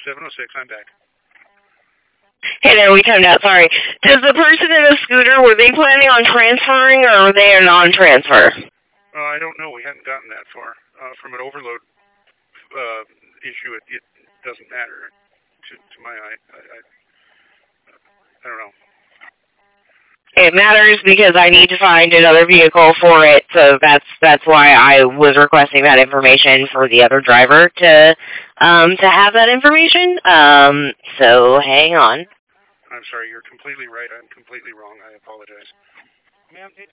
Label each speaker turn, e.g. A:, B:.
A: 706, I'm back.
B: Hey there, we timed out, sorry. Does the person in the scooter, were they planning on transferring, or were they a non-transfer?
A: I don't know. We hadn't gotten that far. From an overload issue, it doesn't matter to my eye. I don't know.
B: It matters because I need to find another vehicle for it, so that's why I was requesting that information for the other driver to have that information. So hang on.
A: I'm sorry, you're completely right. I'm completely wrong. I apologize. Ma'am,